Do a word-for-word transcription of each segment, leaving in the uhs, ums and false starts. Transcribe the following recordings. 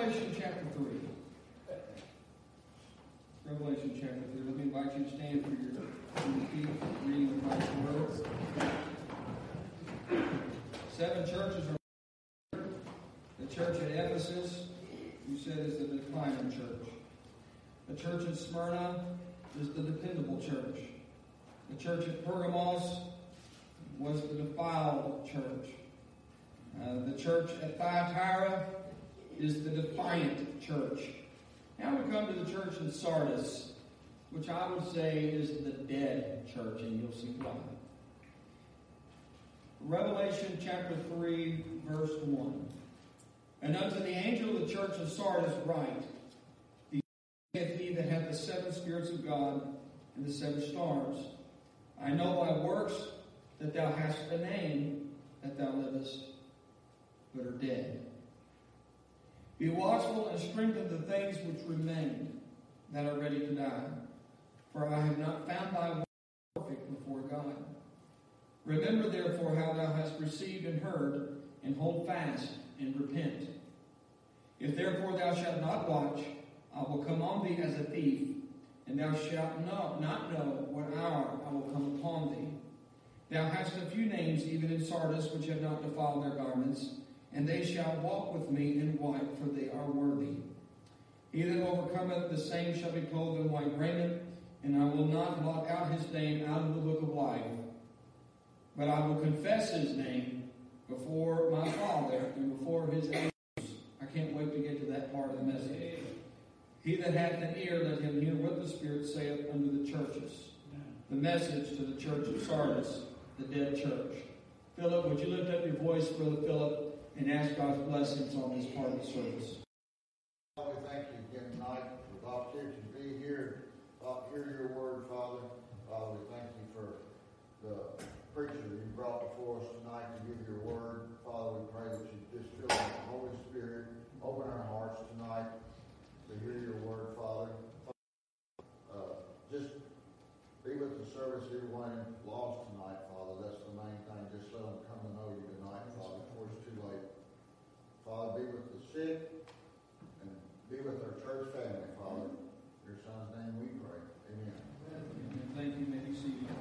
Revelation chapter three. Revelation chapter three. Let me invite you to stand for your, for your feet, reading of God's words. Seven churches are the church at Ephesus, you said, is the declining church. The church at Smyrna is the dependable church. The church at Pergamos was the defiled church. Uh, the church at Thyatira is the defiant church. Now we come to the church in Sardis, which I would say is the dead church, and you'll see why. Revelation chapter three, verse one. And unto the angel of the church of Sardis write, These saith he that hath the seven spirits of God and the seven stars. I know thy works, that thou hast a name, that thou livest, but are dead. Be watchful and strengthen the things which remain, that are ready to die. For I have not found thy works perfect before God. Remember therefore how thou hast received and heard, and hold fast and repent. If therefore thou shalt not watch, I will come on thee as a thief, and thou shalt know, not know what hour I will come upon thee. Thou hast a few names even in Sardis which have not defiled their garments, and they shall walk with me in white, for they are worthy. He that overcometh, the same shall be clothed in white raiment, and I will not blot out his name out of the book of life. But I will confess his name before my Father and before his angels. I can't wait to get to that part of the message. He that hath an ear, let him hear what the Spirit saith unto the churches. The message to the church of Sardis, the dead church. Philip, would you lift up your voice, Brother Philip, and ask God's blessings on this part of the service? Father, we thank you again tonight for the opportunity to be here, to hear your word, Father. Father, we thank you for the preacher you brought before us tonight to give your word. Father, we pray that you just fill us with the Holy Spirit, open our hearts tonight to hear your word, Father. Uh, just be with the service, everyone lost tonight, Father. That's the main thing. Just let them come to know you tonight, Father, before it's too late. Father, be with the sick and be with our church family, Father. In your Son's name we pray. Amen. Amen. Thank you. May you see you.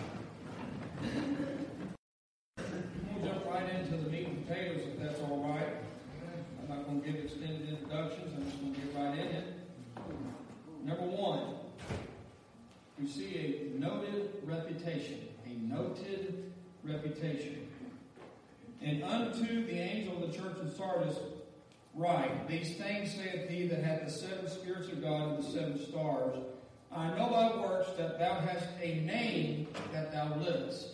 We'll jump right into the meat and potatoes, if that's all right. I'm not going to give extended introductions. I'm just going to get right in it. Number one, we see a noted reputation. A noted reputation. And unto the angel of the church of Sardis write, These things saith he that hath the seven spirits of God and the seven stars. I know thy works, that thou hast a name, that thou livest.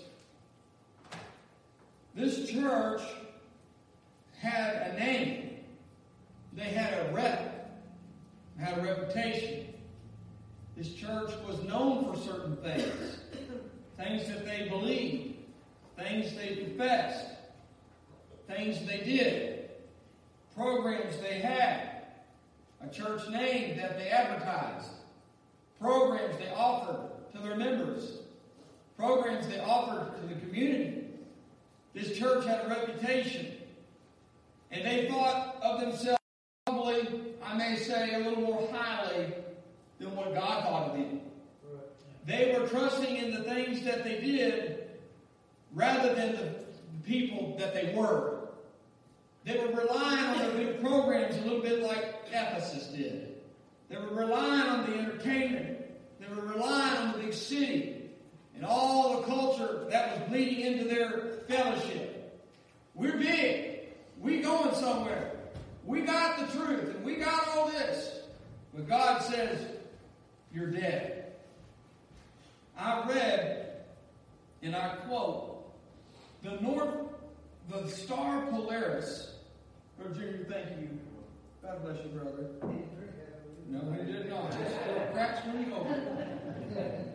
This church had a name. They had a rep, had a reputation. This church was known for certain things. Things that they believed. Things they professed. Things they did. Programs they had. A church name that they advertised. Programs they offered to their members. Programs they offered to the community. This church had a reputation. And they thought of themselves, probably, I may say, a little more highly than what God thought of them. They were trusting in the things that they did rather than the people that they were. They were relying on their big programs a little bit like Ephesus did. They were relying on the entertainment. They were relying on the big city and all the culture that was bleeding into their fellowship. We're big. We going somewhere. We got the truth and we got all this. But God says, you're dead. I read, and I quote, the North, the star Polaris. Brother Junior, thank you. God bless you, brother. No, he did not. It's still cracks when you open it.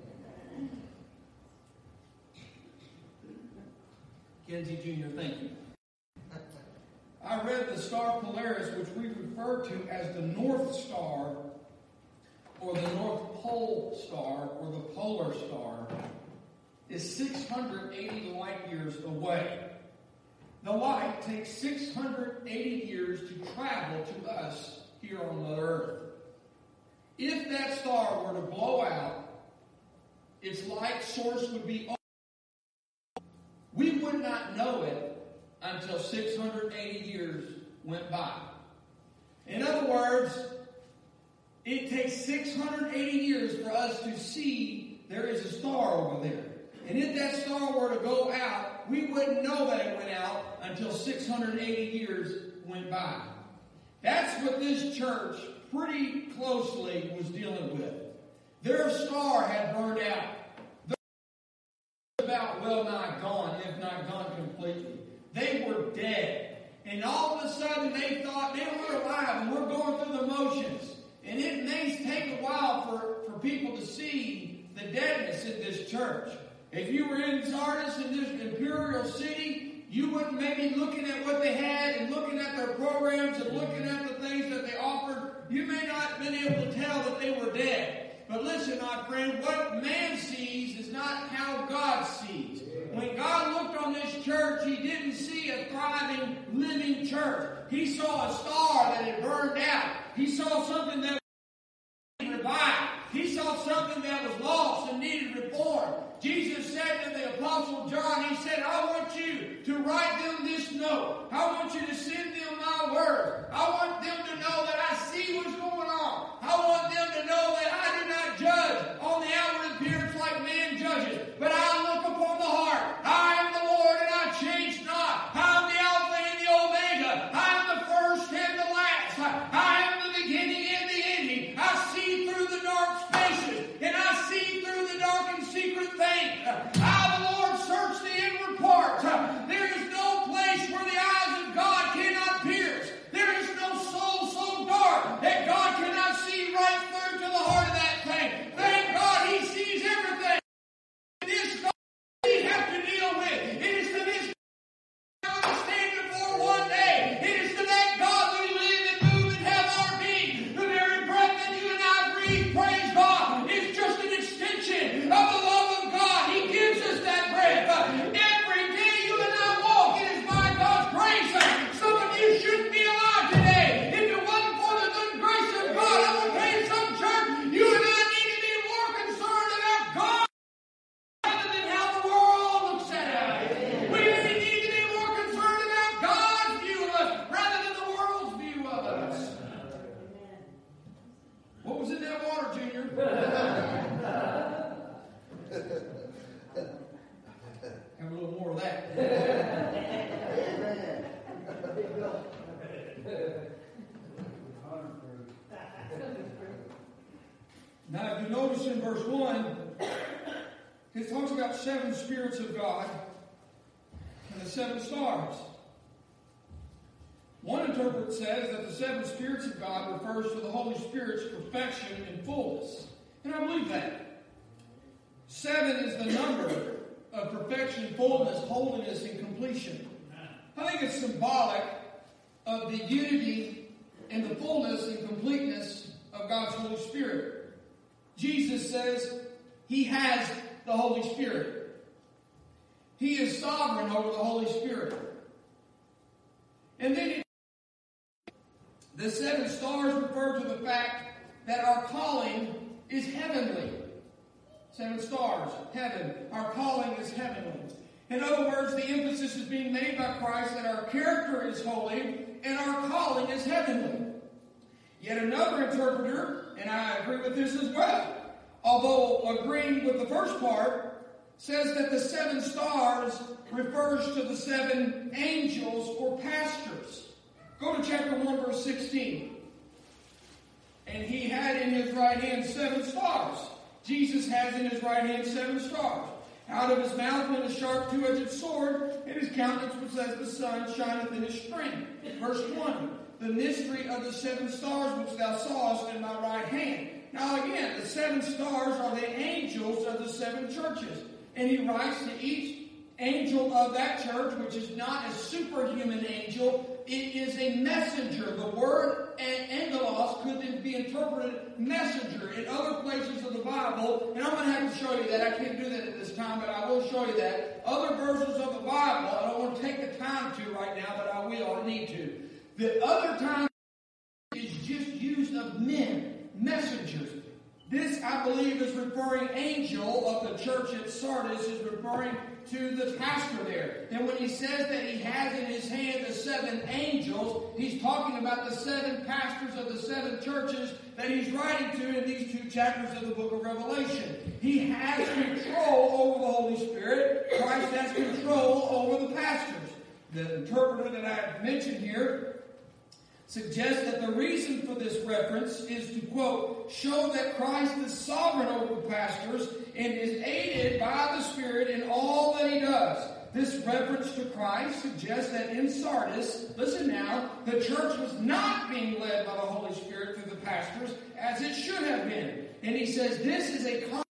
Kenzie Junior, thank you. I read the star Polaris, which we refer to as the North Star, or the North Pole Star, or the Polar Star, is six hundred eighty light years away. the light takes six hundred eighty years to travel to us here on Mother Earth. If that star were to blow out, its light source would be off. We would not know it until six hundred eighty years went by. In other words, it takes six hundred eighty years for us to see there is a star over there. And if that star were to go out, we wouldn't know that it went out until six hundred eighty years went by. That's what this church pretty closely was dealing with. Their star had burned out. They were about well nigh gone, if not gone completely. They were dead. And all of a sudden they thought, man, we're alive and we're going through the motions. And it may take a while for, for people to see the deadness in this church. If you were in Sardis, in this imperial city, you wouldn't maybe looking at what they had and looking at their programs and looking at the things that they offered, you may not have been able to tell that they were dead. But listen, my friend, what man sees is not how God sees. When God looked on this church, He didn't see a thriving, living church. He saw a star that had burned out. He saw something that was revived. He saw something that was lost and needed reform. Jesus said to the Apostle John, He said, I want you to write them this note. I want you to send them my word. I want them to know that I see what's going on. I want them to know that I do not judge on the outward appearance like man judges, but I look upon the heart. I am the Lord and I change not. I am the Alpha and the Omega. I am the first and the last. I am the beginning and the ending. I see through the dark spaces and I see through the dark and secret things. I, the Lord, search the inward parts. There is no place where the eyes of God cannot pierce. There is no soul so dark that God cannot see right through to the heart of that thing. Thank God He sees everything. This God we have to deal with. It is to this God we stand before one day. It is to that God we live and move and have our being. The very breath that you and I breathe, praise God, is just an extension of the love of God. He gives us that breath. Every day you and I walk, it is by God's grace. Some of you shouldn't be alive today. If it wasn't for the good grace of God, I'm going to tell you some church, you and I need to be more concerned about God rather than how the world looks at us. We need to be more concerned about God's view of us rather than the world's view of us. What was in that water, Junior? Have a little more of that. Now, if you notice in verse one, it talks about seven spirits of God and the seven stars. One interpreter says that the seven spirits of God refers to the Holy Spirit's perfection and fullness. And I believe that. Seven is the number of perfection, fullness, holiness, and completion. I think it's symbolic of the unity and the fullness and completeness of God's Holy Spirit. Jesus says He has the Holy Spirit. He is sovereign over the Holy Spirit. And then it, the seven stars refer to the fact that our calling is heavenly. Seven stars, heaven. Our calling is heavenly. In other words, the emphasis is being made by Christ that our character is holy and our calling is heavenly. Yet another interpreter, and I agree with this as well, although agreeing with the first part, says that the seven stars refers to the seven angels or pastors. Go to chapter one, verse sixteen. And He had in His right hand seven stars. Jesus has in His right hand seven stars. Out of His mouth went a sharp two-edged sword, and His countenance was as the sun shineth in His strength. Verse twenty. The mystery of the seven stars which thou sawest in my right hand. Now again, the seven stars are the angels of the seven churches. And He writes to each angel of that church, which is not a superhuman angel, it is a messenger. The word angelos could be interpreted messenger in other places of the Bible, and I'm going to have to show you that. I can't do that at this time, but I will show you that. that other verses of the Bible, I don't want to take the time to right now, but I will, I need to. The other time is just used of men, messengers. This, I believe, is referring, angel of the church at Sardis is referring to the pastor there. And when he says that he has in his hand the seven angels, he's talking about the seven pastors of the seven churches that he's writing to in these two chapters of the book of Revelation. He has control over the Holy Spirit. Christ has control over the pastors. The interpreter that I mentioned here suggests that the reason for this reference is to, quote, show that Christ is sovereign over the pastors and is aided by the Spirit in all that he does. This reference to Christ suggests that in Sardis, listen now, the church was not being led by the Holy Spirit through the pastors as it should have been. And he says this is a common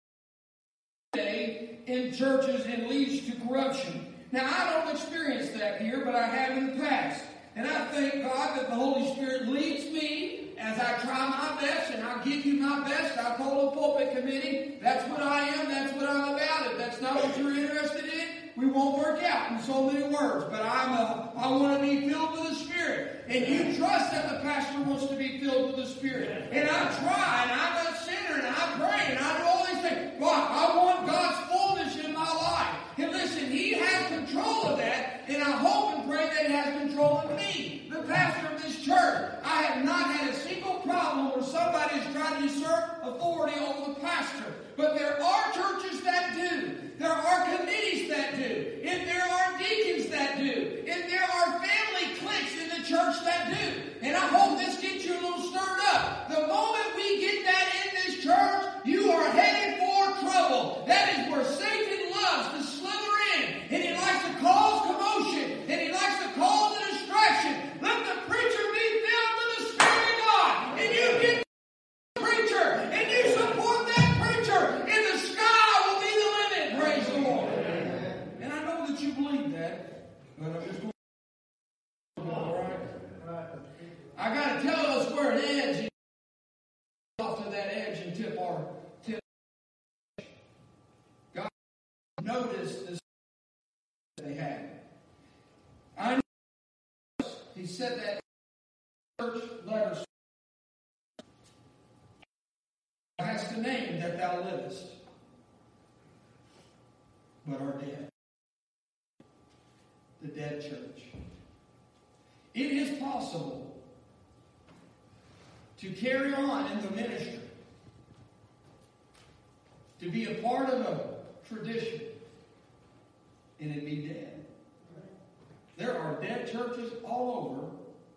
day in churches and leads to corruption. Now, I don't experience that here, but I have in the past. And I thank God that the Holy Spirit leads me as I try my best, and I'll give you my best. I told the pulpit committee, that's what I am, that's what I'm about. If that's not what you're interested in, we won't work out in so many words. But I'm a, I want to be filled with the Spirit. And you trust that the pastor wants to be filled with the Spirit. And I try, and I'm a sinner, and I pray, and I do all these things. God, I want God's fullness in my life. And listen, He has control of that, and I hope and pray that He has control of me, the pastor of this church. I have not had a single problem where somebody has tried to usurp authority over the pastor. But there are churches that do. There are committees that do. And there are deacons that do. And there are family cliques in the church that do. And I hope this gets you a little stirred up. The moment we get that in this church, you are headed for trouble. That is where Satan loves to slither in. And he likes to cause commotion. And he likes to cause a distraction. Let the preacher be filled with the Spirit of God. And you get the preacher. And you support that preacher. And the sky will be the limit. Praise the Lord. And I know that you believe that. But I'm just going to... All right. I got to tell us where an edge is. Off to that edge and tip our tip. God noticed this they had. I know He said that church letters has the name that thou livest, but are dead. The dead church. It is possible to carry on in the ministry, to be a part of a tradition, and it be dead. There are dead churches all over.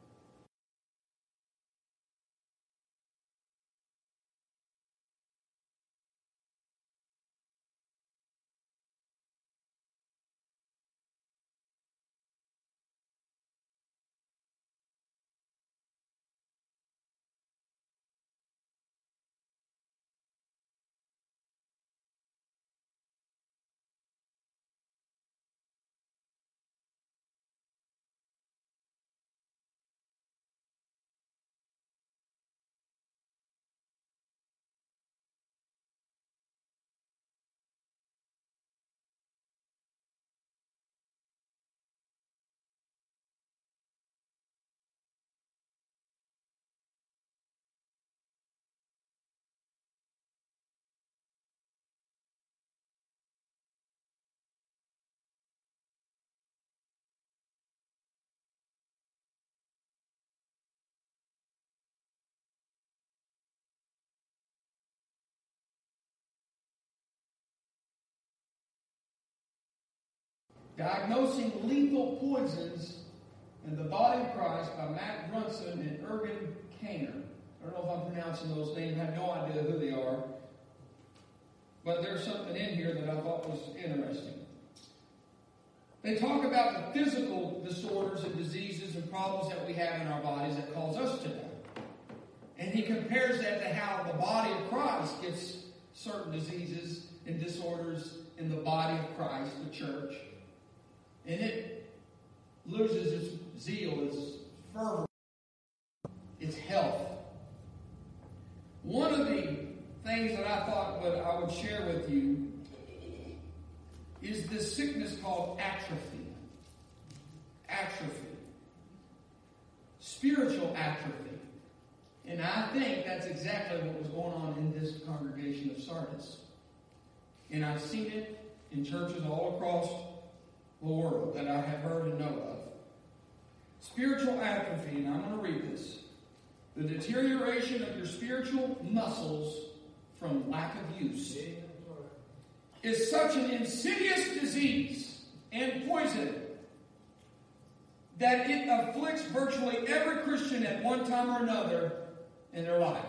Diagnosing Lethal Poisons in the Body of Christ by Matt Brunson and Ergen Kainer. I don't know if I'm pronouncing those names. I have no idea who they are. But there's something in here that I thought was interesting. They talk about the physical disorders and diseases and problems that we have in our bodies that cause us to die. And he compares that to how the body of Christ gets certain diseases and disorders in the body of Christ, the church. And it loses its zeal, its fervor, its health. One of the things that I thought that I would share with you is this sickness called atrophy. Atrophy. Spiritual atrophy. And I think that's exactly what was going on in this congregation of Sardis. And I've seen it in churches all across the world that I have heard and know of. Spiritual atrophy, and I'm going to read this. The deterioration of your spiritual muscles from lack of use is such an insidious disease and poison that it afflicts virtually every Christian at one time or another in their life.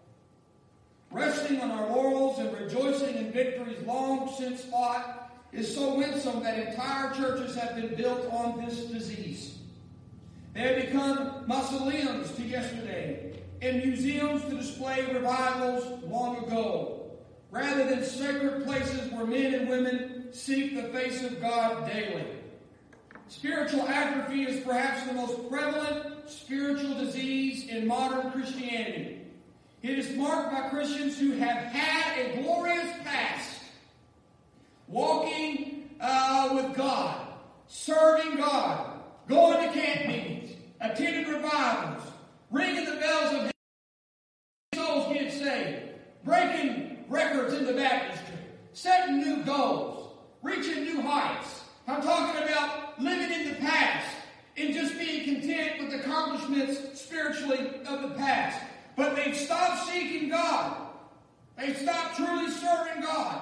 Resting on our laurels and rejoicing in victories long since fought is so winsome that entire churches have been built on this disease. They have become mausoleums to yesterday and museums to display revivals long ago, rather than sacred places where men and women seek the face of God daily. Spiritual atrophy is perhaps the most prevalent spiritual disease in modern Christianity. It is marked by Christians who have had a glorious past, walking uh, with God, serving God, going to camp meetings, attending revivals, ringing the bells of heaven, souls get saved, breaking records in the baptistry, setting new goals, reaching new heights. I'm talking about living in the past and just being content with the accomplishments spiritually of the past. But they've stopped seeking God. They've stopped truly serving God.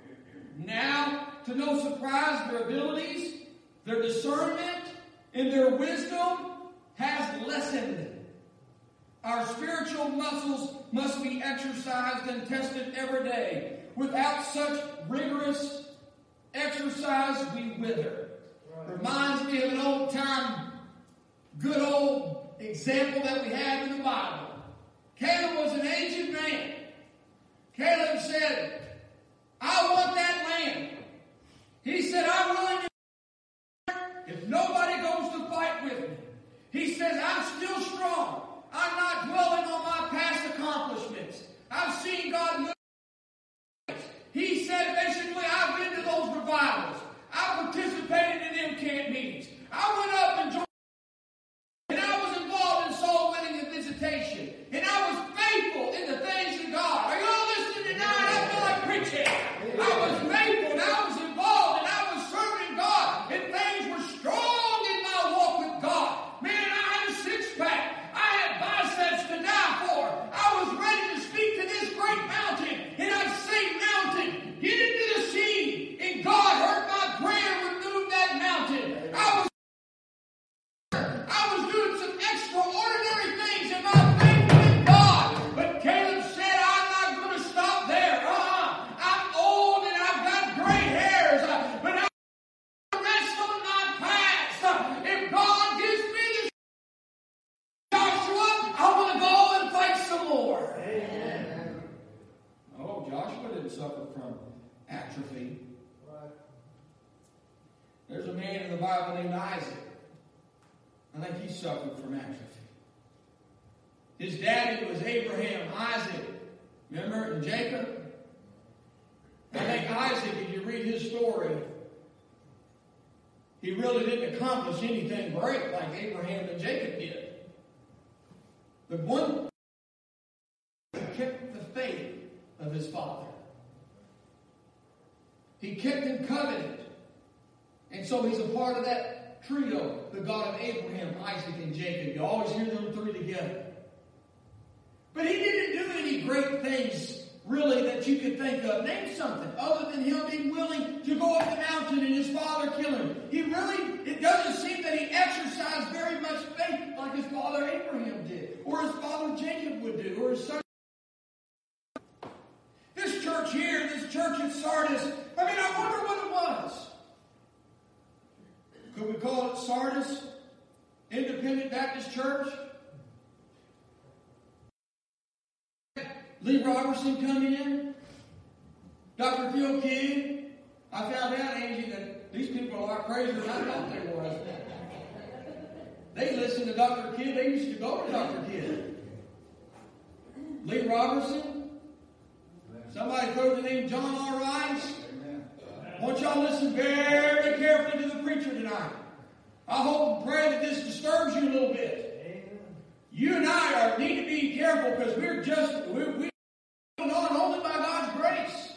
Now, to no surprise, their abilities, their discernment, and their wisdom has lessened. Our spiritual muscles must be exercised and tested every day. Without such rigorous exercise, we wither. Right. Reminds me of an old time, good old example that we have in the Bible. Caleb was an aged man. Caleb said, I want that land. He said, I'm willing to if nobody goes to fight with me. He says, I'm still strong. I'm not dwelling on my past accomplishments. I've seen God move. He said, basically, I've been to those revivals. I participated in them camp meetings. I went up and joined, and I was involved in soul winning and visitation. And I was faithful in the things of God. Are you all listening tonight? I feel like preaching. I was faithful, and I was involved, and I was serving God, and things were strong in my walk with God. Man, I had a six-pack. I had biceps to die for. I was ready to speak to this great mountain, and I'd say, mountain, get into the sea. And God heard my prayer and moved that mountain. I was I was doing some extraordinary things in my faith with God. But Caleb said, I'm not going to stop there. Uh-uh. I'm old and I've got gray hairs. Uh, but I'm going to rest on my past. Uh, if God gives me the Joshua, I want to go and fight some more. Amen. Oh, Joshua didn't suffer from atrophy. There's a man in the Bible named Isaac. I think he suffered from atrophy. His daddy was Abraham, Isaac. Remember? And Jacob. I think Isaac, if you read his story, he really didn't accomplish anything great like Abraham and Jacob did. But one kept the faith of his father. He kept in covenant. And so he's a part of that trio, the God of Abraham, Isaac, and Jacob. You always hear them three together. But he didn't do any great things, really, that you could think of. Name something, other than him being willing to go up the mountain and his father kill him. He really, it doesn't seem that he exercised very much faith like his father Abraham did, or his father Jacob would do, or his son. This church here, this church at Sardis, I mean, I wonder what it was. Could we call it Sardis Independent Baptist Church? Lee Robertson coming in. Doctor Phil Kidd. I found out, Angie, that these people are a lot crazier than I thought they were. They listened to Doctor Kidd. They used to go to Doctor Kidd. Lee Robertson. Somebody throw the name John R. Rice. I want y'all to listen very carefully to the preacher tonight. I hope and pray that this disturbs you a little bit. Amen. You and I are, need to be careful because we're just, we're, we're going on only by God's grace.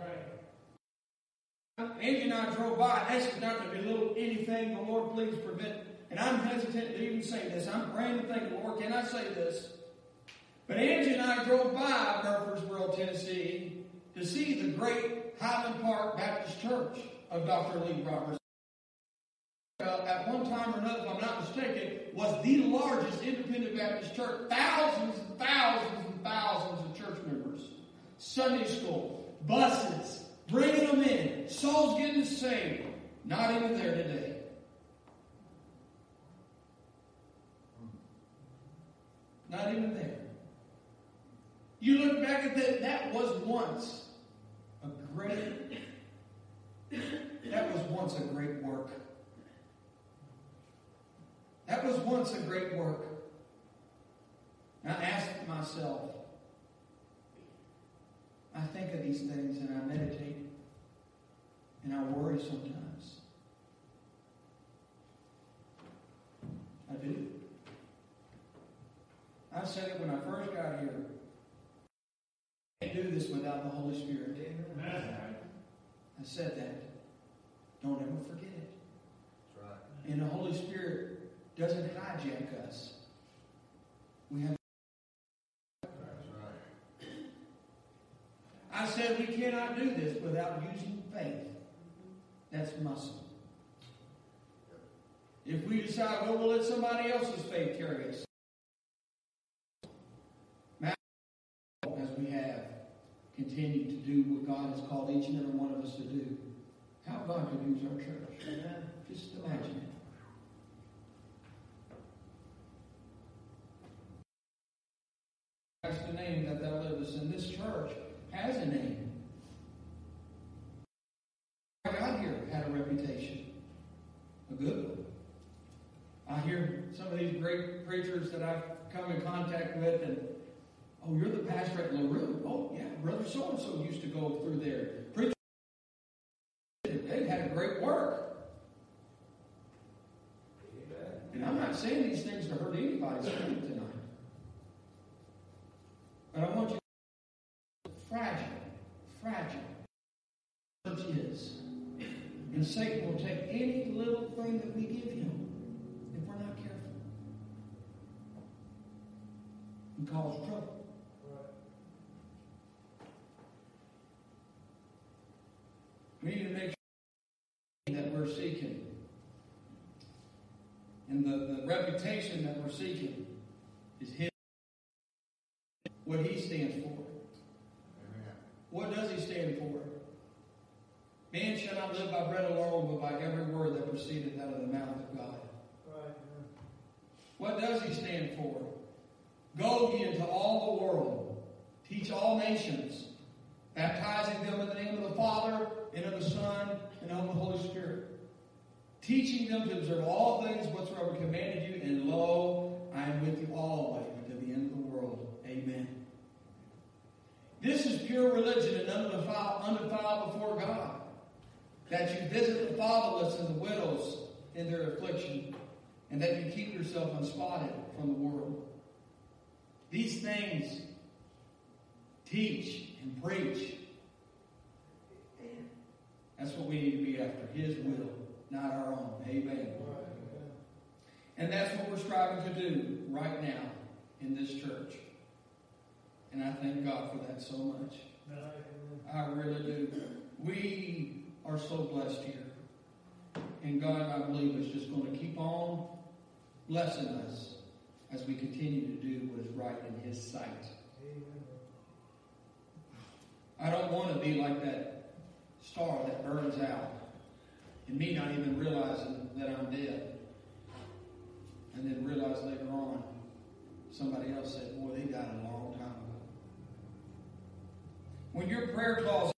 Right. Angie and I drove by, and this is not going to be a little anything, but Lord, please prevent. And I'm hesitant to even say this. I'm praying and thinking, Lord, can I say this? But Angie and I drove by Murfreesboro, Tennessee, to see the great Highland Park Baptist Church of Doctor Lee Roberts. Uh, at one time or another, if I'm not mistaken, was the largest independent Baptist church. Thousands and thousands and thousands of church members. Sunday school, buses, bringing them in, souls getting saved. Not even there today. Not even there. You look back at that, that was once a great, that was once a great work. That was once a great work. And I ask myself, I think of these things and I meditate and I worry sometimes. I do. I said it when I first got here. I can't do this without the Holy Spirit. Amen. I said that. Don't ever forget it. That's right. And the Holy Spirit doesn't hijack us. We have. That's right. I said we cannot do this without using faith. That's muscle. If we decide, well, we'll let somebody else's faith carry us. As we have continued to do what God has called each and every one of us to do, how God could use our church. Amen. Just imagine it. That's the name that thou livest, and this church has a name. I got here had a reputation, a good one. I hear some of these great preachers that I've come in contact with, and oh, you're the pastor at LaRue. Oh, yeah, Brother so-and-so used to go through there. Preachers, they've had a great work. And I'm not saying these things to hurt anybody's feelings tonight. But I want you to know fragile, fragile church is. And Satan will take any little thing that we give him if we're not careful and cause trouble. We need to make sure that we're seeking. And the, the reputation that we're seeking is his, what he stands for. Amen. What does he stand for? Man shall not live by bread alone, but by every word that proceedeth out of the mouth of God. Right. What does he stand for? Go ye into all the world, teach all nations, baptizing them in the name of the Father, and of the Son, and of the Holy Spirit. Teaching them to observe all things whatsoever commanded you, and lo, I am with you always to the end of the world. Amen. This is pure religion and undefiled, undefiled before God. That you visit the fatherless and the widows in their affliction, and that you keep yourself unspotted from the world. These things teach and preach. That's what we need to be after, his will, not our own. Amen. And that's what we're striving to do right now in this church. And I thank God for that so much. I really do. We are so blessed here. And God, I believe, is just going to keep on blessing us as we continue to do what is right in his sight. I don't want to be like that star that burns out and me not even realizing that I'm dead. And then realize later on, somebody else said, boy, they died a long time ago. When your prayer calls,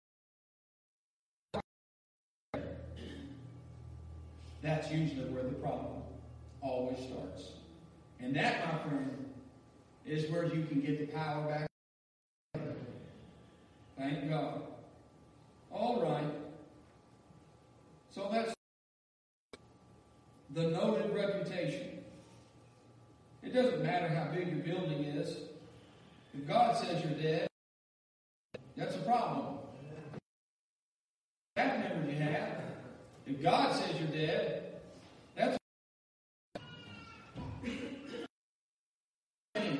that's usually where the problem always starts. And that, my friend, is where you can get the power back. Thank God. All right. the noted reputation. It doesn't matter how big your building is. If God says you're dead, that's a problem. Staff members you have. If God says you're dead, that's a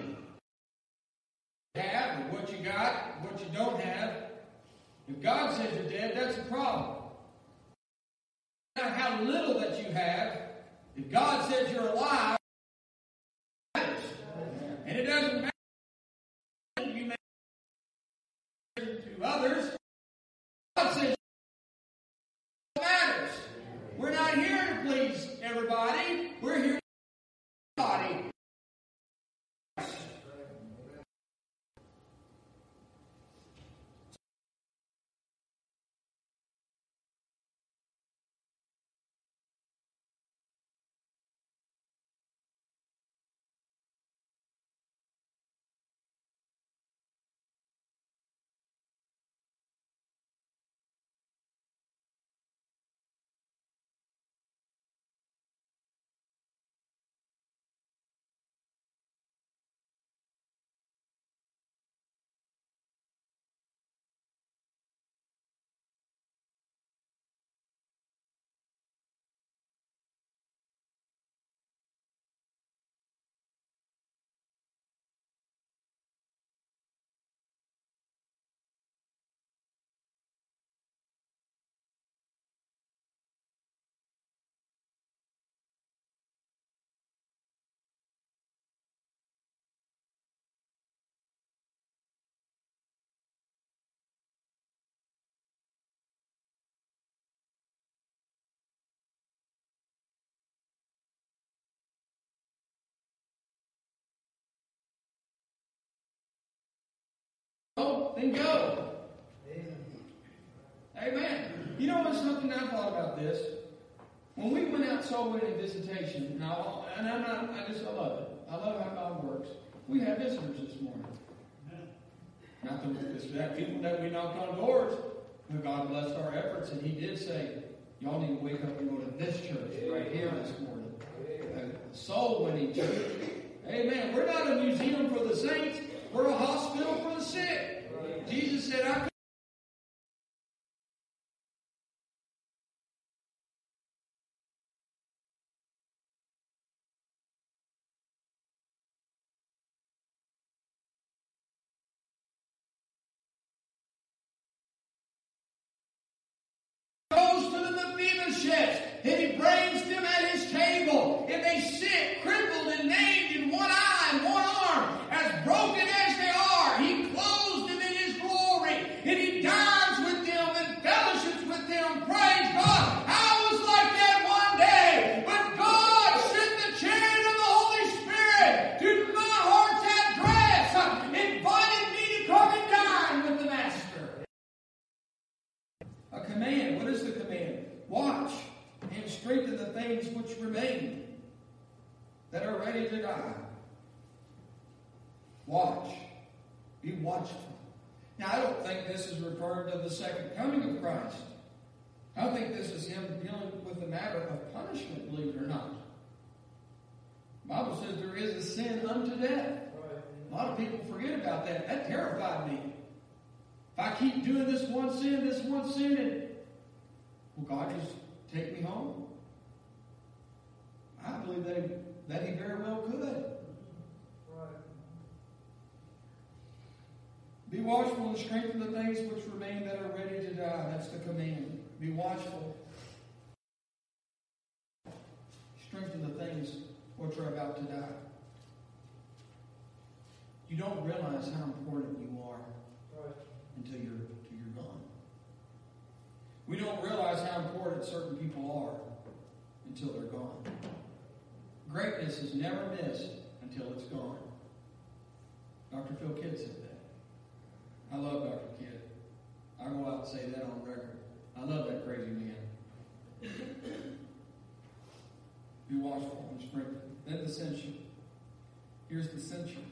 have, or what you got, what you don't have. If God says you're dead, that's a problem. No matter how little that you have, if God says you're alive, it matters. And it doesn't matter if you may to others. God says it matters. We're not here to please everybody. We're here to please everybody. Go, then go. Amen. Amen. You know what's something I thought about this? When we went out soul winning visitation, and, I, and I'm not, I just I love it. I love how God works. We had visitors this morning. Not that we had people that we knocked on doors, but God blessed our efforts, and He did say, y'all need to wake up and go to this church right here this morning. A soul winning church. Amen. We're not a museum for the saints. We're a hospital for the sick. Right. Jesus said, I goes to the Mephibosheths, and He brings them at His table, and they sit crippled and maimed in one eye and one arm, as broken as they are. He clothes them in His glory, and He dines with them and fellowships with them. Praise God. I was like that one day, but God sent the chariot of the Holy Spirit to my heart's address, invited me to come and dine with the Master. A command. What is the command? Watch and strengthen the things which remain that are ready to die. Watch. Be watchful. Now, I don't think this is referring to the second coming of Christ. I don't think this is Him dealing with the matter of punishment, believe it or not. The Bible says there is a sin unto death. A lot of people forget about that. That terrified me. If I keep doing this one sin, this one sin, and will God just take me home? I believe that He, that he very well could. Right. Be watchful and strengthen the things which remain that are ready to die. That's the command. Be watchful. Strengthen the things which are about to die. You don't realize how important you are right. until you're, until you're gone. We don't realize how important certain people are until they're gone. Greatness is never missed until it's gone. Doctor Phil Kidd said that. I love Doctor Kidd. I go out and say that on record. I love that crazy man. Be watchful and strengthen. Then the censure. Here's the censure.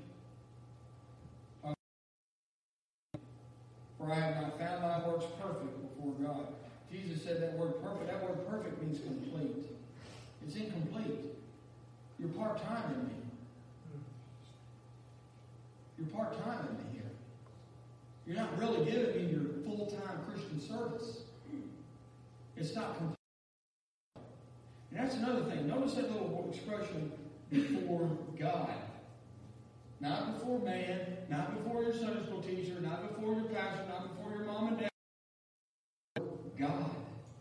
For I have not found thy works perfect before God. Jesus said that word perfect. That word perfect means complete. It's incomplete. You're part-time in me. You're part-time in me here. You're not really giving me your full-time Christian service. It's not complete. And that's another thing. Notice that little expression, before God. Not before man, not before your Sunday school teacher, not before your pastor, not before your mom and dad. God.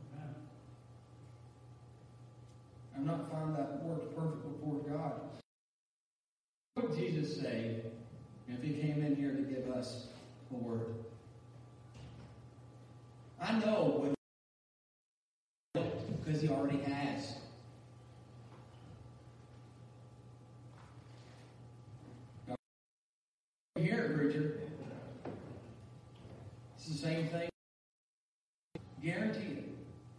I'm not finding that word perfect before God. What would Jesus say if he came in here to give us a word? I know what because he already has. Hear it, preacher. It's the same thing. Guaranteed.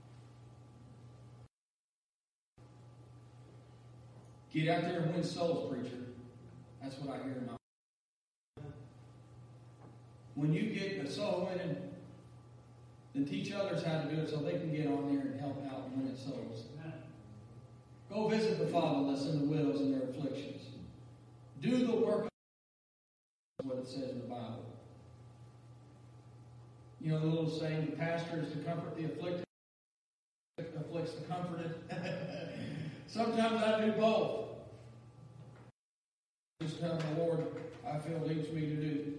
Get out there and win souls, preacher. That's what I hear in my mind. When you get a soul winning, then teach others how to do it so they can get on there and help out and win souls. Go visit the fatherless and the widows in their afflictions. Do the work of what it says in the Bible. You know the little saying, the pastor is to comfort the afflicted, afflicts the comforted. Sometimes I do both. Just tell the Lord, I feel leads me to do.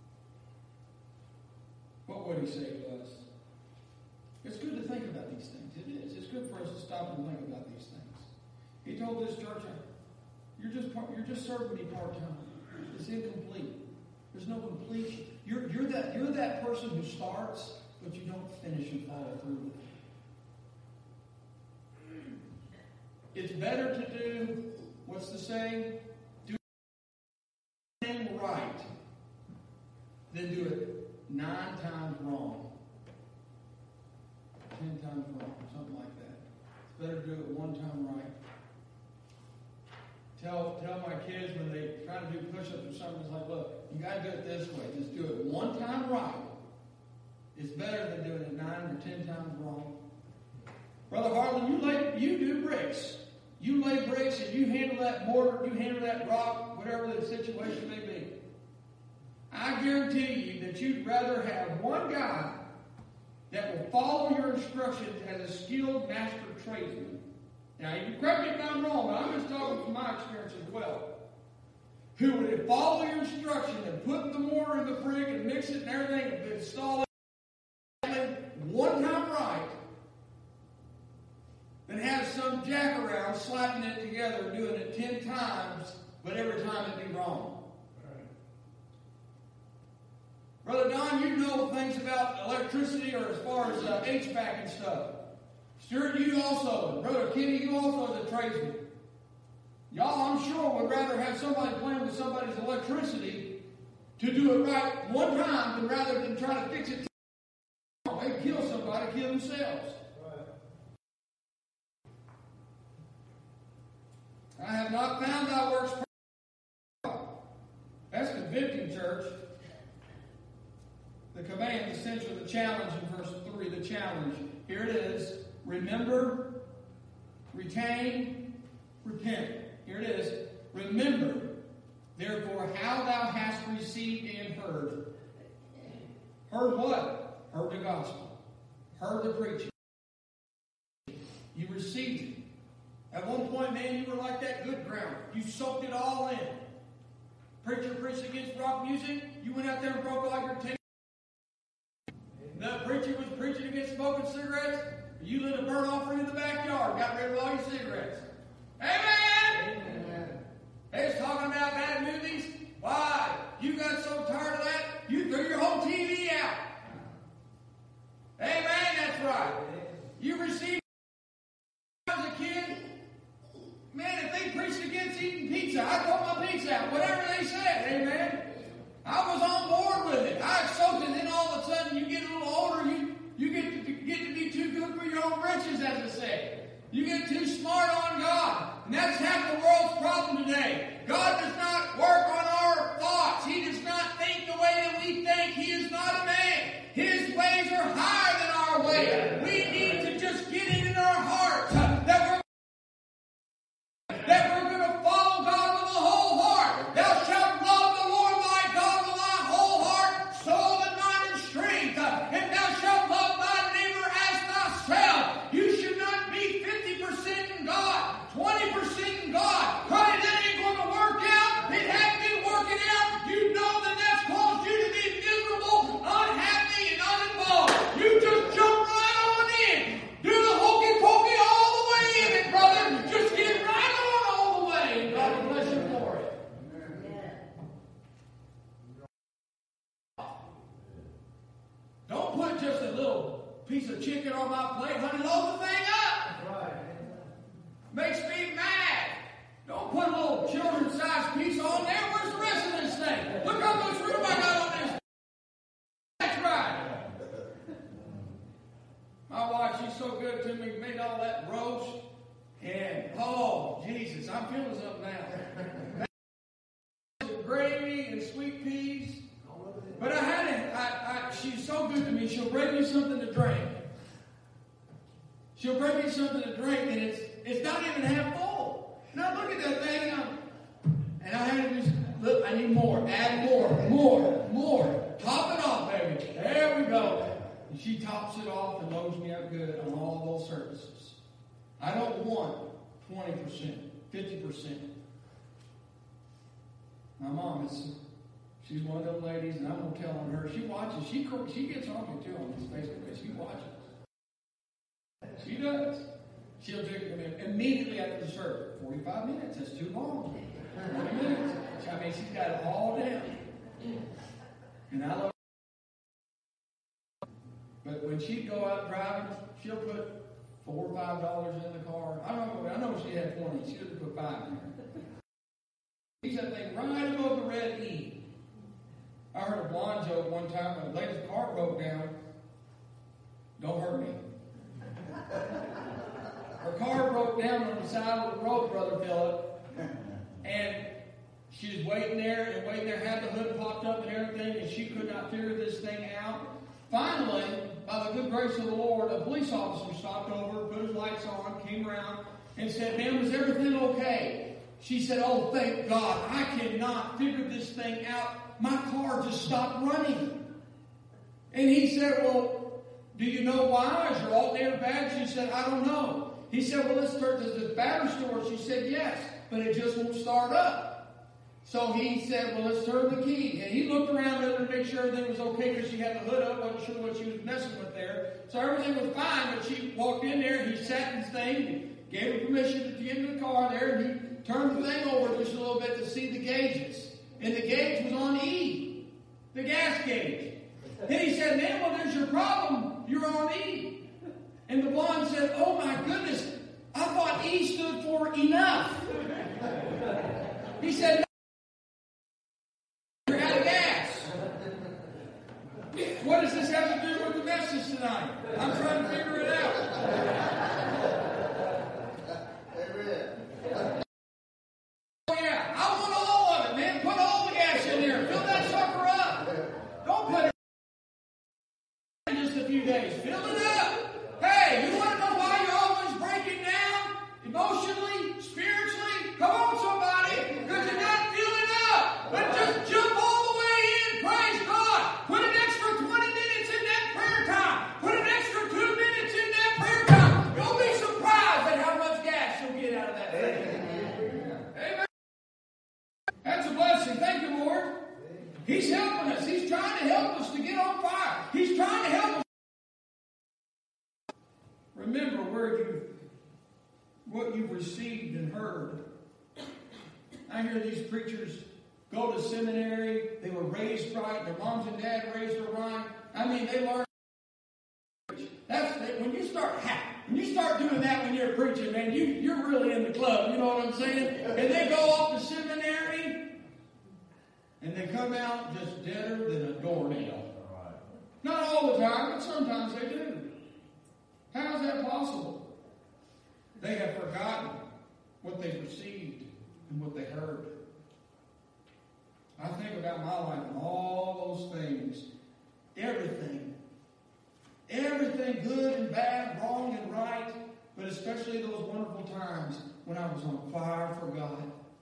What would he say to us? It's good to think about these things. It is. It's good for us to stop and think about these things. He told this church, you're just part, you're just serving me part-time. It's incomplete. There's no completion. You're, you're, that, you're that person who starts, but you don't finish and follow through with it. It's better to do, what's the saying? Do it right than do it nine times wrong. Ten times wrong, something like that. It's better to do it one time right. Tell, tell my kids when they try to do push-ups or something, it's like, look, you got to do it this way. Just do it one time right. It's better than doing it nine or ten times wrong. Brother Harlan, you lay, you do bricks. You lay bricks and you handle that mortar, you handle that rock, whatever the situation may be. I guarantee you that you'd rather have one guy that will follow your instructions as a skilled master tradesman. Now, you can correct me if I'm wrong, but I'm just talking from my experience as well. Who would follow your instruction and put the mortar in the brick and mix it and everything and install it one time right, than have some jack around slapping it together and doing it ten times, but every time it'd be wrong. Brother Don, you know things about electricity or as far as uh, H V A C and stuff. Stuart, you also. Brother Kenny, you also as a tradesman. Y'all, I'm sure, would rather have somebody playing with somebody's electricity to do it right one time than rather than try to fix it. They kill somebody, kill themselves. I have not found thy works perfect. That's convicting, church. The command, essentially the challenge in verse three, the challenge. Here it is. Remember, retain, repent. Here it is. Remember, therefore, how thou hast received and heard. Heard what? Heard the gospel. Heard the preaching. You received it. At one point, man, you were like that good ground. You soaked it all in. Preacher preached against rock music. You went out there and broke all your tape. The preacher was preaching against smoking cigarettes. You lit a burnt offering in the backyard. Got rid of all your cigarettes. Amen! Amen. They was talking about bad movies. Why? You got so tired of that, you threw your whole T V out. Amen, that's right. You received as a kid. Man, if they preached against eating pizza, I'd throw my pizza out. Whatever they said, amen. I was on board with it. I soaked it. Then all of a sudden, you get a little older, you, you get to get to be too good for your own britches, as I say. You get too smart on God. And that's piece of chicken on my plate. Honey, load the thing up. Right. Makes me mad. Don't put a little children's-sized piece on there. Where's the rest of this thing? Look how much room I got on this. That's right. My wife, she's so good to me. Made all that roast. And, oh, Jesus, I'm feeling something now. Gravy and sweet peas. But I had it. I, I, she's so good to me. She'll bring me something to drink. She'll bring me something to drink, and it's it's not even half full. And I look at that thing, and, I'm, and I had to just look. I need more. Add more, more, more. Top it off, baby. There we go. And she tops it off and loads me up good on all those services. I don't want twenty percent, fifty percent. My mom is, she's one of those ladies, and I'm going to tell on her. She watches. She she gets on me, too, on this Facebook page. She watches. She does. She'll take it immediately after the service. forty-five minutes. That's too long. forty minutes. I mean, she's got it all down. And I love her. But when she'd go out driving, she'll put four or five dollars in the car. I don't know. I know she had twenty. She would put five in there. He's that thing right above the red E. I heard a blonde joke one time when a lady's car broke down. Don't hurt me. Her car broke down on the side of the road, Brother Philip. And she was waiting there and waiting there, had the hood popped up and everything, and she could not figure this thing out. Finally, by the good grace of the Lord, a police officer stopped over, put his lights on, came around, and said, "Ma'am, is everything okay?" She said, "Oh, thank God. I cannot figure this thing out. My car just stopped running." And he said, "Well, do you know why? Is your alternator bad?" She said, "I don't know." He said, "Well, let's turn to the battery store." She said, "Yes, but it just won't start up." So he said, "Well, let's turn the key." And he looked around at her to make sure everything was okay because she had the hood up, wasn't sure what she was messing with there. So everything was fine, but she walked in there, and he sat in his thing, and gave her permission to get in the car there, and he turned the thing over just a little bit to see the gauges. And the gauge was on E, the gas gauge. Then he said, "Man, well, there's your problem. You're on E." And the blonde said, "Oh, my goodness, I thought E stood for enough." He said, "No, you're out of gas." What does this have to do with the message tonight? I'm trying to figure it out. Amen. Oh, yeah, I want all of it, man. Put all the gas in there. Fill that sucker up. Don't put it in just a few days. Fill it up. Hey, you want to know why you're always breaking down? Emotionally, spiritually? Come on, somebody. Because you're not filling up. But just jump all the way in. Praise God. Put an extra twenty minutes in that prayer time. Put an extra two minutes in that prayer time. You'll be surprised at how much gas you'll get out of that thing. Amen. That's a blessing. Thank you, Lord. He's helping us. He's trying to help us to get on fire. He's trying to help us. Remember where you, what you've received and heard. I hear these preachers go to seminary. They were raised right. Their moms and dad raised them right. I mean, they learned. That's when you start when you start doing that when you're preaching, man. You you're really in the club. You know what I'm saying? And they go off to seminary, and they come out just deader than a doornail. Not all the time, but sometimes they do. How is that possible? They have forgotten what they received and what they heard. I think about my life and all those things. Everything. Everything good and bad, wrong and right, but especially those wonderful times when I was on fire for God.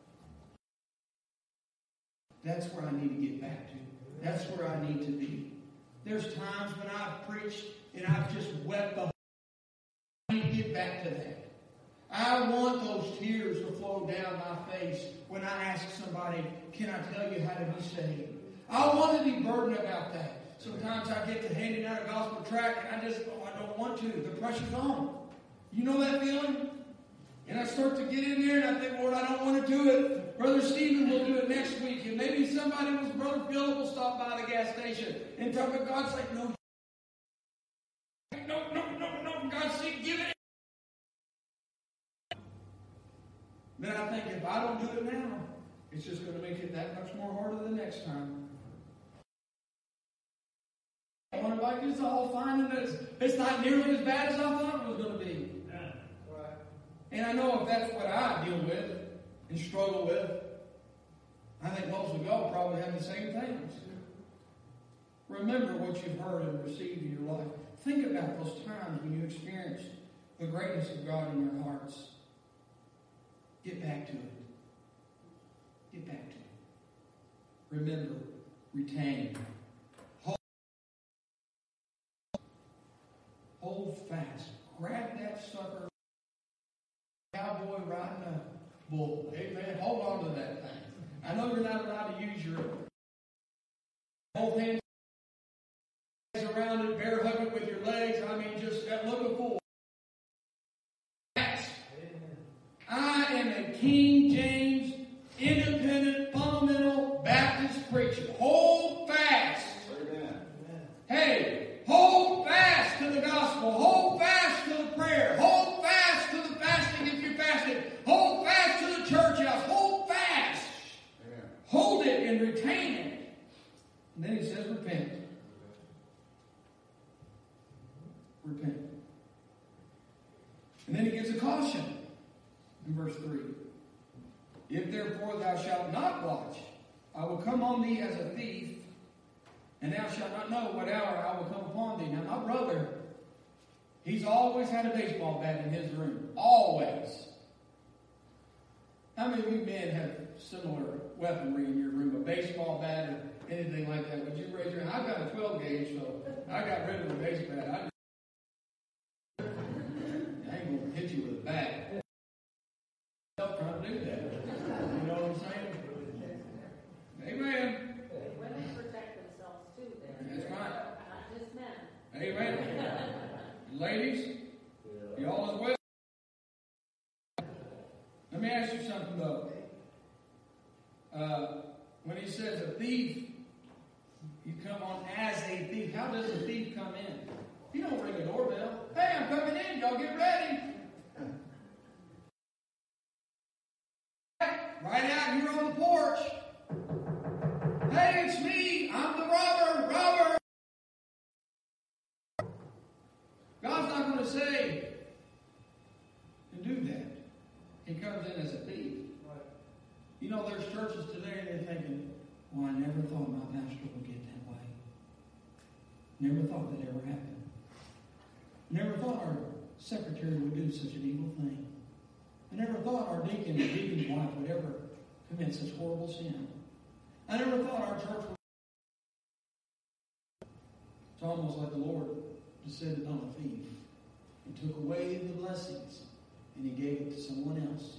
That's where I need to get back to. That's where I need to be. There's times when I've preached and I've just wept the whole I need to get back to that. I want those tears to flow down my face when I ask somebody, "Can I tell you how to be saved?" I want to be burdened about that. Sometimes I get to handing out a gospel tract and I just, oh, I don't want to. The pressure's on. You know that feeling? And I start to get in there and I think, "Lord, I don't want to do it. Brother Stephen will do it next week." And maybe somebody was, Brother Philip will stop by the gas station and talk, but God's like, "No, no, if I don't do it now, it's just going to make it that much more harder the next time. I wonder, like, it's all fine, and it's, it's not nearly as bad as I thought it was going to be. And I know if that's what I deal with and struggle with, I think most of y'all probably have the same things. Remember what you've heard and received in your life. Think about those times when you experienced the greatness of God in your hearts. Get back to it. Get back to it. Remember, retain. Hold, hold fast. Grab that sucker. Cowboy riding a bull. Amen. Hold on to that thing. I know you're not allowed to use your both hands around it, bear hug it with your legs. I mean, just that look of fool. I am a King James Independent Fundamental Baptist preacher. Hold fast. Amen. Hey, hold fast to the gospel. Hold fast to the prayer. Hold fast to the fasting if you're fasting. Hold fast to the church house. Hold fast. Amen. Hold it and retain it. And then he says, repent. Repent. And then he gives a caution in verse three. If therefore thou shalt not watch, I will come on thee as a thief, and thou shalt not know what hour I will come upon thee. Now my brother, he's always had a baseball bat in his room. Always. How many of you men have similar weaponry in your room? A baseball bat or anything like that? Would you raise your hand? I've got a twelve gauge, so I got rid of the base bat. I I ain't going to hit you with a bat. I'm trying to do that. You know what I'm saying? Amen. Women protect themselves too. There. That's right. Not just men. Amen. Ladies, y'all as well. Let me ask you something though. Uh, when he says a thief, you come on as a thief. How does a thief come in? You don't ring a doorbell. Hey, I'm coming in. Y'all get ready. Right out here on the porch. Hey, it's me. I'm the robber. Robber. God's not going to say and do that. He comes in as a thief. You know, there's churches today and they're thinking, well, I never thought my pastor would get that way. Never thought that ever happened. Never thought our secretary would do such an evil thing. I never thought our deacon and deacon's wife would ever commit such horrible sin. I never thought our church would. It's almost like the Lord descended on a thief and took away the blessings and he gave it to someone else.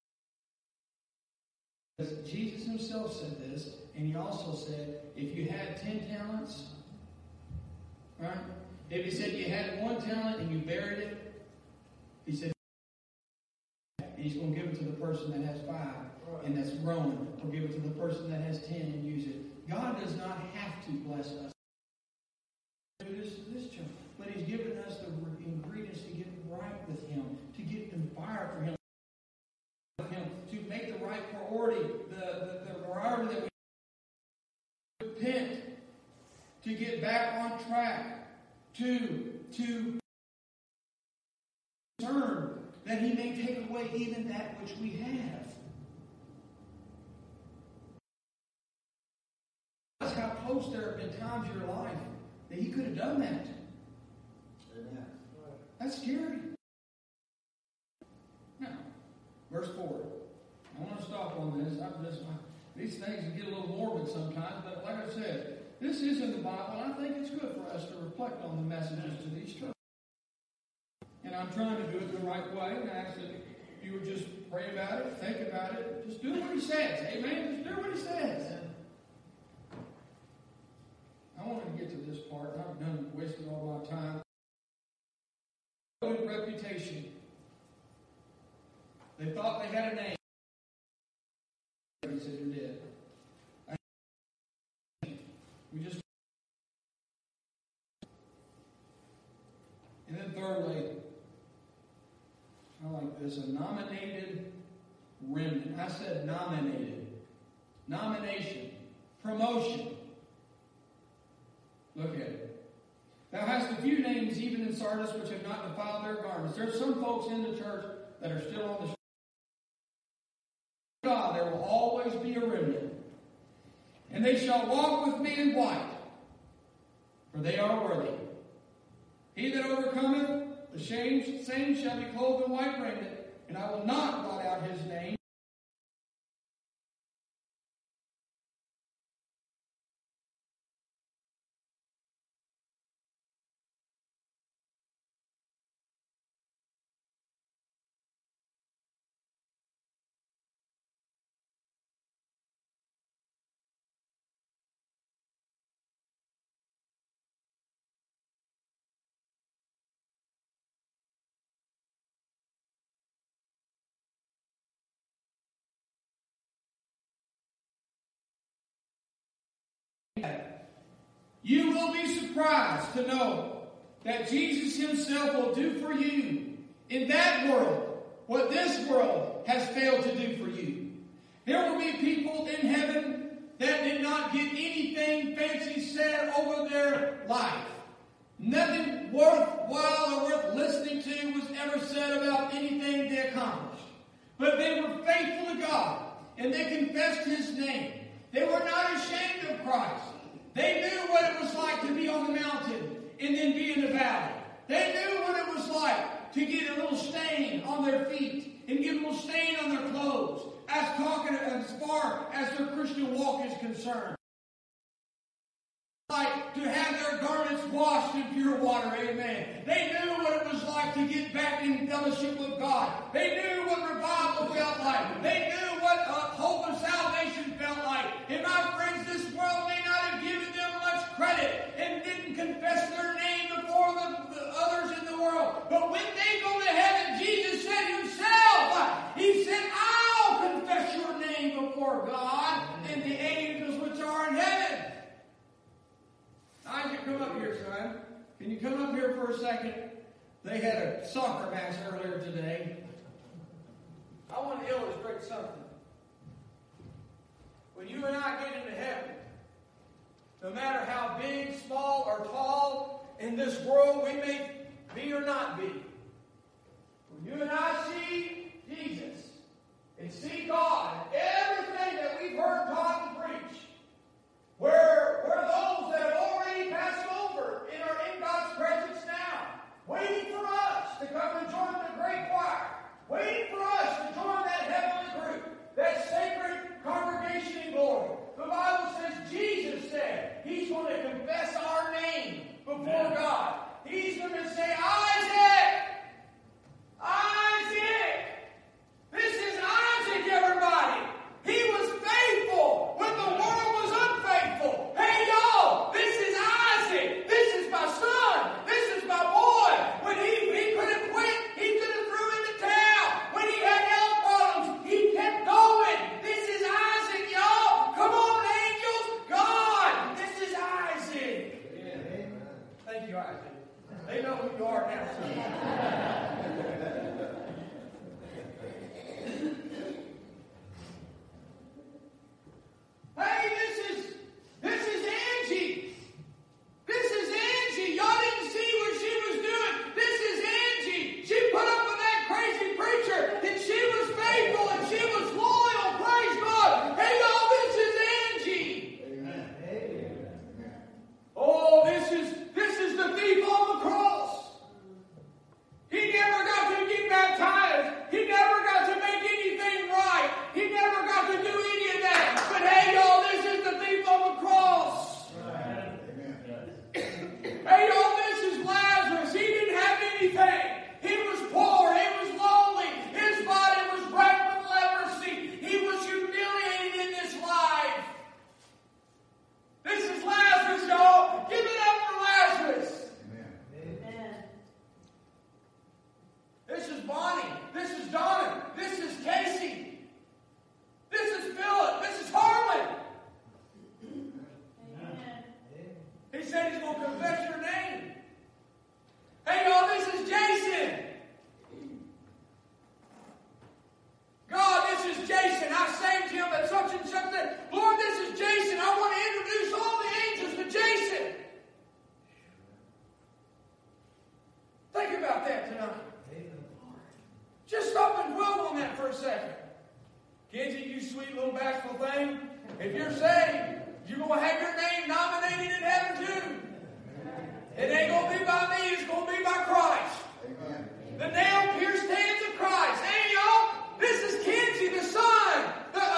Jesus himself said this, and he also said, if you had ten talents, right? If he said you had one talent and you buried it, he said, and he's going to give it to the person that has five and that's growing, or give it to the person that has ten and use it. God does not have to bless us. This, this church, but he's given us the ingredients to get right with him, to get in fire for him, him to make the right priority, the, the, the priority that we repent, to get back on track. To, to concern that he may take away even that which we have. That's how close there have been times in your life that he could have done that. Amen. That's scary. Now, verse four. I want to stop on this. I'm just, these things get a little morbid sometimes, but like I said, this is in the Bible, and I think it's good for us to reflect on the messages to these churches. And I'm trying to do it the right way, and I ask that you would just pray about it, think about it, just do what he says. Amen? Just do what he says. I wanted to get to this part, and I've done wasted all my time. Good reputation. They thought they had a name. He said, you're dead. We just. And then thirdly, I like this, a nominated remnant. I said nominated. Nomination. Promotion. Look at it. Thou hast a few names even in Sardis which have not defiled their garments. There's some folks in the church that are still on the God, there will always be a remnant. And they shall walk with me in white, for they are worthy. He that overcometh, the same, same shall be clothed in white raiment, and I will not blot out his name. You will be surprised to know that Jesus himself will do for you in that world what this world has failed to do for you. There will be people in heaven that did not get anything fancy said over their life. Nothing worthwhile or worth listening to was ever said about anything they accomplished. But they were faithful to God, and they confessed his name. They were not ashamed of Christ. They knew what it was like to be on the mountain and then be in the valley. They knew what it was like to get a little stain on their feet and get a little stain on their clothes, as talking as far as their Christian walk is concerned. Like to have their garments washed in pure water, amen. They knew what it was like to get back in fellowship with God. They knew what revival felt like. They knew what uh, hope and salvation felt like. And my friends, this world may not have given them much credit and didn't confess their name before the, the others in the world. But when they go to heaven, Jesus said himself, he said, I'll confess your name before God and the angels which are in heaven. Isaac, come up here, son. Can you come up here for a second? They had a soccer match earlier today. I want to illustrate something. When you and I get into heaven, no matter how big, small, or tall in this world we may be or not be, when you and I see Jesus and see God, everything that we've heard taught and preached, We're, we're those that have already passed over and are in God's presence now, waiting for us to come and join the great choir, waiting for us to join that heavenly group, that sacred congregation in glory. The Bible says Jesus said he's going to confess our name before God. He's going to say, Isaac! Isaac! This is Isaac, everybody! If you're saved, you're going to have your name nominated in heaven too. It ain't going to be by me, it's going to be by Christ. Amen. The nail-pierced hands of Christ. Hey, y'all, this is Kenzie, the son, the uh,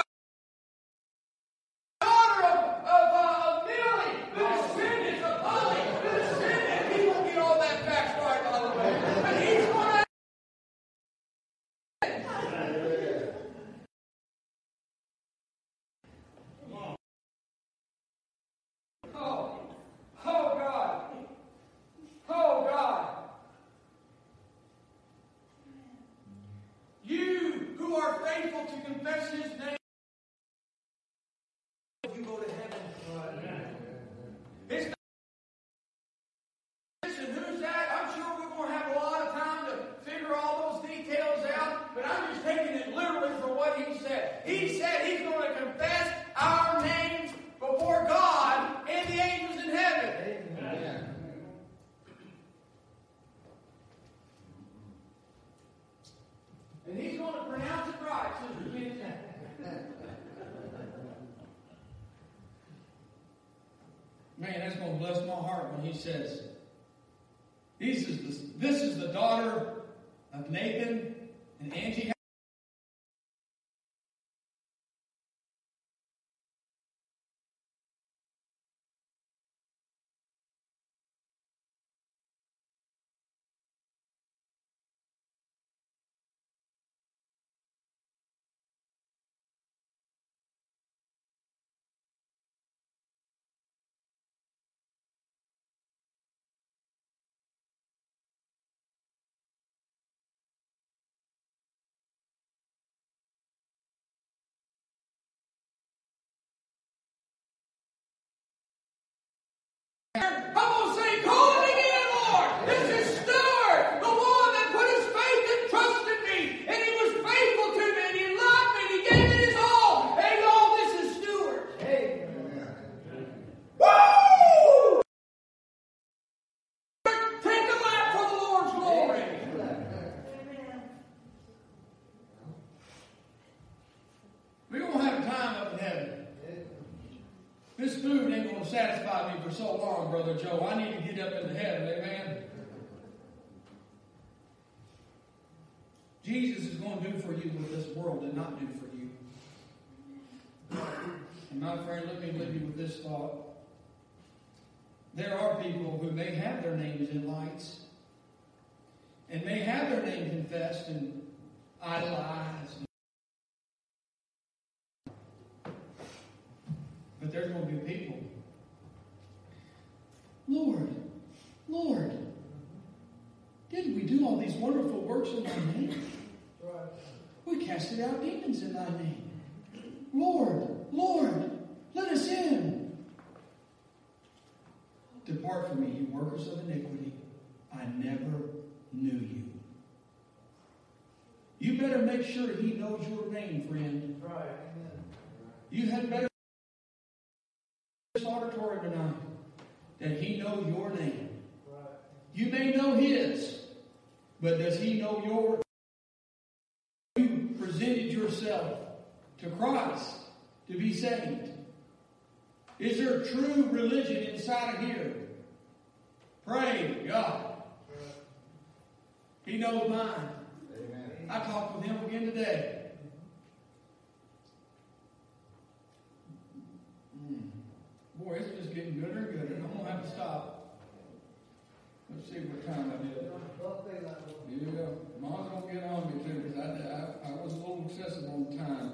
daughter of, of, uh, of Millie, the descendants of Polly, the descendant. He won't get all that facts right, by the way. But he's going to. Oh, oh God. Oh God. You who are faithful to confess His name, you go to heaven. It's not, listen, who's that? I'm sure we're going to have a lot of time to figure all those details out, but I'm just taking it literally for what He said. He said He's going to confess our names before God and the angels in heaven. Amen. And He's going to pronounce it right, Sister Kenzie. Man, that's going to bless my heart when He says, He says, this, this is the daughter of Nathan and Angie. I'm going to say, call it again, Lord. This is Stuart, the one that put his faith and trust in me. And he was faithful to me. And he loved me. And he gave it his all. Hey, y'all, this is Stuart. Hey. Woo! Take a lap for the Lord's glory. We're going to have time up in heaven. This food ain't going to satisfy me for so long, Brother Joe. I need to get up into heaven, amen? Jesus is going to do for you what this world did not do for you. And my friend, let me leave you with this thought. There are people who may have their names in lights and may have their name confessed and idolized. But there's going to be people. Lord, Lord, didn't we do all these wonderful works in thy name? We casted out demons in thy name. Lord, Lord, let us in. Depart from me, you workers of iniquity. I never knew you. You better make sure He knows your name, friend. Right. You had better this auditorium tonight that He know your name. Right. You may know His, but does He know yours? You presented yourself to Christ to be saved. Is there true religion inside of here? Pray God. He knows mine. Amen. I talked with Him again today. Boy, it's just getting gooder and gooder. I'm going to have to stop. Let's see what time I did. Here we go. Mom's going to get on me too because I, I, I was a little excessive on time.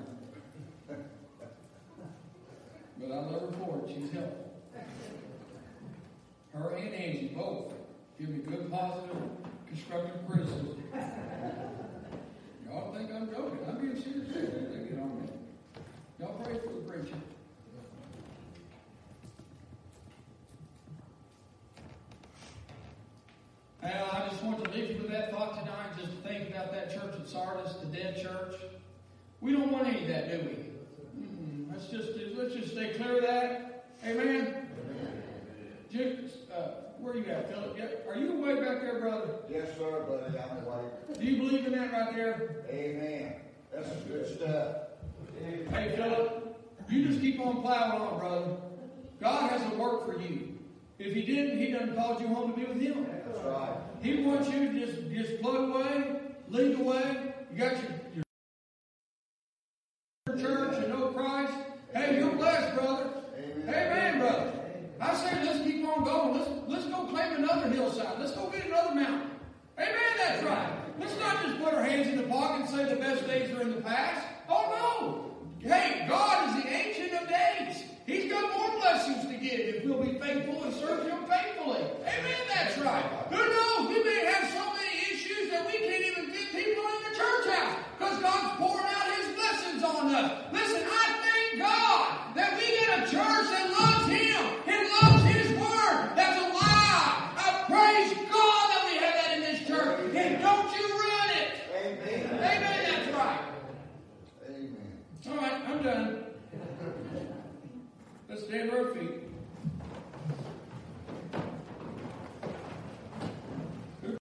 But I love her for it. She's helpful. Her and Angie both give me good, positive, constructive criticism. Y'all think I'm joking. I'm being serious. They get on me. Y'all pray for the preacher. Well, I just want to leave you with that thought tonight. Just think about that church at Sardis, the dead church. We don't want any of that, do we? Mm-mm. Let's just let's just stay clear of that. Amen. Just, uh, where are you at, Philip? Yeah, are you awake back there, brother? Yes, sir, buddy. I'm awake. Do you believe in that right there? Amen. That's good stuff. Hey, Philip. You just keep on plowing on, brother. God has a work for you. If He didn't, He doesn't call you home to be with Him. That's right. He wants you to just, just plug away, lead the way. You got your, your church and know Christ. Hey, you're blessed, brother. Amen. Amen, brother. I say let's keep on going. Let's, let's go claim another hillside. Let's go get another mountain. Amen, that's right. Let's not just put our hands in the pocket and say the best days are in the past. Oh, no. Hey, God is the Ancient of Days. He's got more blessings to give if we'll be faithful and serve Him faithfully. Amen, that's right. Who knows? We may have so many issues that we can't even get people in the church house because God's pouring out His blessings on us. Listen, I thank God that we get a church that loves Him and loves His Word. That's alive. I praise God that we have that in this church. And don't you ruin it. Amen. Amen, that's right. Amen. All right, I'm done. Let's stand to our feet.